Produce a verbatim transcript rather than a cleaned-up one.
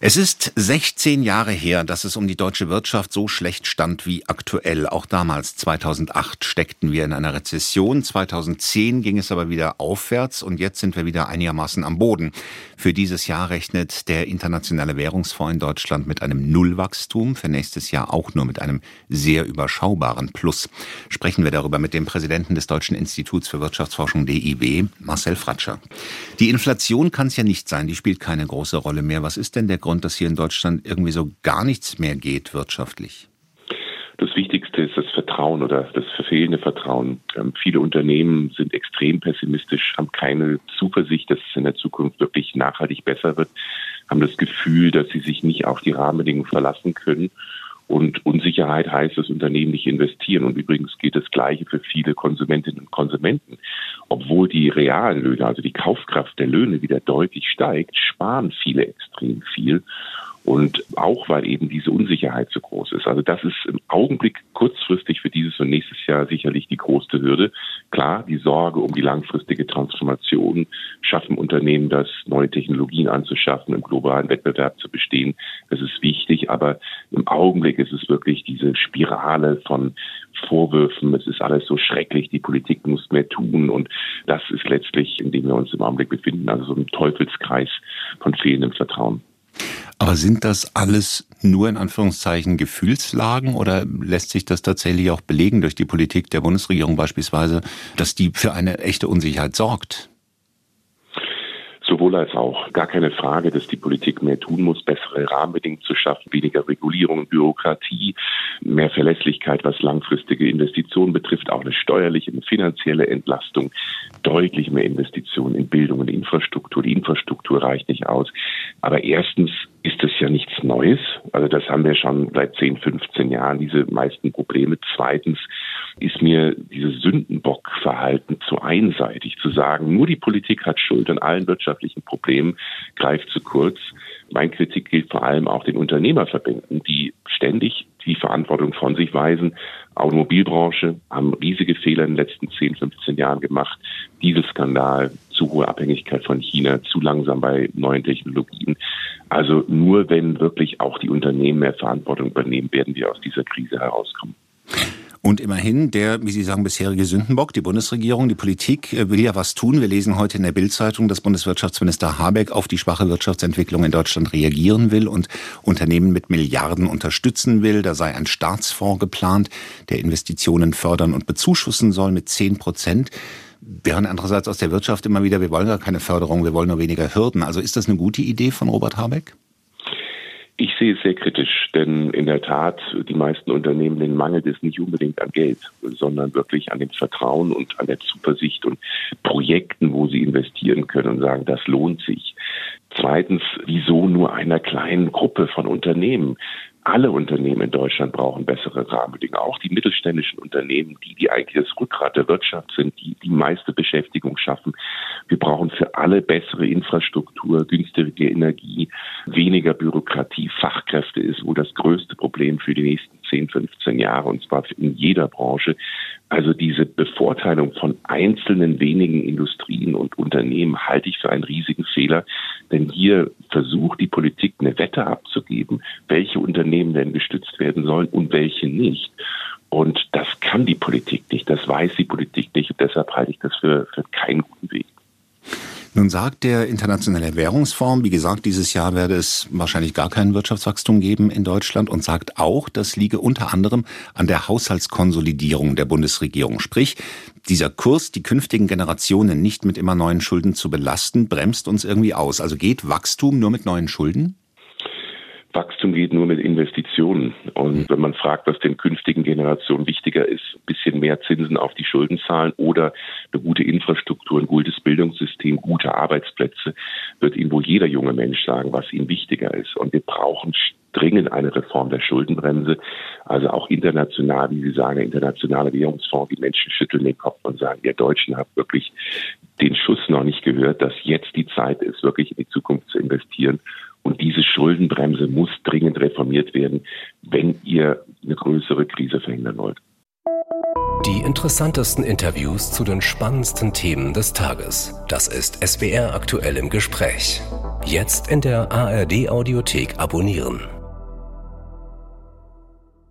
Es ist sechzehn Jahre her, dass es um die deutsche Wirtschaft so schlecht stand wie aktuell. Auch damals, zweitausendacht, steckten wir in einer Rezession. zweitausendzehn ging es aber wieder aufwärts und jetzt sind wir wieder einigermaßen am Boden. Für dieses Jahr rechnet der Internationale Währungsfonds in Deutschland mit einem Nullwachstum, für nächstes Jahr auch nur mit einem sehr überschaubaren Plus. Sprechen wir darüber mit dem Präsidenten des Deutschen Instituts für Wirtschaftsforschung D I W, Marcel Fratscher. Die Inflation kann es ja nicht sein, die spielt keine große Rolle mehr. Was ist denn der Grund, dass hier in Deutschland irgendwie so gar nichts mehr geht wirtschaftlich? Das Wichtigste ist das Vertrauen oder das fehlende Vertrauen. Ähm, viele Unternehmen sind extrem pessimistisch, haben keine Zuversicht, dass es in der Zukunft wirklich nachhaltig besser wird, haben das Gefühl, dass sie sich nicht auf die Rahmenbedingungen verlassen können. Und Unsicherheit heißt, dass Unternehmen nicht investieren. Und übrigens gilt das Gleiche für viele Konsumentinnen und Konsumenten. Obwohl die realen Löhne, also die Kaufkraft der Löhne wieder deutlich steigt, sparen viele extrem viel. Und auch, weil eben diese Unsicherheit so groß ist. Also das ist im Augenblick kurzfristig für dieses und nächstes Jahr sicherlich die größte Hürde. Klar, die Sorge um die langfristige Transformation, schaffen Unternehmen das, neue Technologien anzuschaffen, im globalen Wettbewerb zu bestehen. Das ist wichtig, aber im Augenblick ist es wirklich diese Spirale von Vorwürfen, es ist alles so schrecklich, die Politik muss mehr tun. Und das ist letztlich, in dem wir uns im Augenblick befinden, also so ein Teufelskreis von fehlendem Vertrauen. Aber sind das alles nur in Anführungszeichen Gefühlslagen oder lässt sich das tatsächlich auch belegen durch die Politik der Bundesregierung beispielsweise, dass die für eine echte Unsicherheit sorgt? Sowohl als auch. Gar keine Frage, dass die Politik mehr tun muss, bessere Rahmenbedingungen zu schaffen, weniger Regulierung, Bürokratie, mehr Verlässlichkeit, was langfristige Investitionen betrifft, auch eine steuerliche, eine finanzielle Entlastung, deutlich mehr Investitionen in Bildung und Infrastruktur. Die Infrastruktur reicht nicht aus. Aber erstens ist das ja nichts Neues. Also das haben wir schon seit zehn, fünfzehn Jahren, diese meisten Probleme. Zweitens ist mir dieses Sündenbockverhalten zu einseitig, zu sagen, nur die Politik hat Schuld an allen wirtschaftlichen Problemen, greift zu kurz. Meine Kritik gilt vor allem auch den Unternehmerverbänden, die ständig die Verantwortung von sich weisen. Automobilbranche haben riesige Fehler in den letzten zehn, fünfzehn Jahren gemacht. Dieselskandal, zu hohe Abhängigkeit von China, zu langsam bei neuen Technologien. Also nur wenn wirklich auch die Unternehmen mehr Verantwortung übernehmen, werden wir aus dieser Krise herauskommen. Und immerhin der, wie Sie sagen, bisherige Sündenbock, die Bundesregierung, die Politik will ja was tun. Wir lesen heute in der Bild-Zeitung, dass Bundeswirtschaftsminister Habeck auf die schwache Wirtschaftsentwicklung in Deutschland reagieren will und Unternehmen mit Milliarden unterstützen will. Da sei ein Staatsfonds geplant, der Investitionen fördern und bezuschussen soll mit zehn Prozent. Wir hören andererseits aus der Wirtschaft immer wieder, wir wollen gar keine Förderung, wir wollen nur weniger Hürden. Also ist das eine gute Idee von Robert Habeck? Ich sehe es sehr kritisch, denn in der Tat, die meisten Unternehmen, denen mangelt es nicht unbedingt an Geld, sondern wirklich an dem Vertrauen und an der Zuversicht und Projekten, wo sie investieren können und sagen, das lohnt sich. Zweitens, wieso nur einer kleinen Gruppe von Unternehmen? Alle Unternehmen in Deutschland brauchen bessere Rahmenbedingungen, auch die mittelständischen Unternehmen, die, die eigentlich das Rückgrat der Wirtschaft sind, die die meiste Beschäftigung schaffen. Wir brauchen für alle bessere Infrastruktur, günstige Energie, weniger Bürokratie. Fachkräfte ist wohl das größte Problem für die nächsten zehn, fünfzehn Jahre, und zwar in jeder Branche. Also diese Bevorteilung von einzelnen wenigen Industrien und Unternehmen halte ich für einen riesigen Fehler, denn hier versucht die Politik eine Wette abzugeben, welche Unternehmen denn gestützt werden sollen und welche nicht. Und das kann die Politik nicht, das weiß die Politik nicht, und deshalb halte ich das für, für keinen guten Weg. Nun sagt der Internationale Währungsfonds, wie gesagt, dieses Jahr werde es wahrscheinlich gar kein Wirtschaftswachstum geben in Deutschland, und sagt auch, das liege unter anderem an der Haushaltskonsolidierung der Bundesregierung. Sprich, dieser Kurs, die künftigen Generationen nicht mit immer neuen Schulden zu belasten, bremst uns irgendwie aus. Also geht Wachstum nur mit neuen Schulden? Wachstum geht nur mit Investitionen. Und wenn man fragt, was den künftigen Generationen wichtiger ist, ein bisschen mehr Zinsen auf die Schulden zahlen oder eine gute Infrastruktur, ein gutes Bildungssystem, gute Arbeitsplätze, wird Ihnen wohl jeder junge Mensch sagen, was ihm wichtiger ist. Und wir brauchen dringend eine Reform der Schuldenbremse. Also auch international, wie Sie sagen, der Internationale Währungsfonds, die Menschen schütteln den Kopf und sagen, ihr Deutschen habt wirklich den Schuss noch nicht gehört, dass jetzt die Zeit ist, wirklich in die Zukunft zu investieren. Und diese Schuldenbremse muss dringend reformiert werden, wenn ihr eine größere Krise verhindern wollt. Die interessantesten Interviews zu den spannendsten Themen des Tages. Das ist S W R aktuell im Gespräch. Jetzt in der A R D Audiothek abonnieren.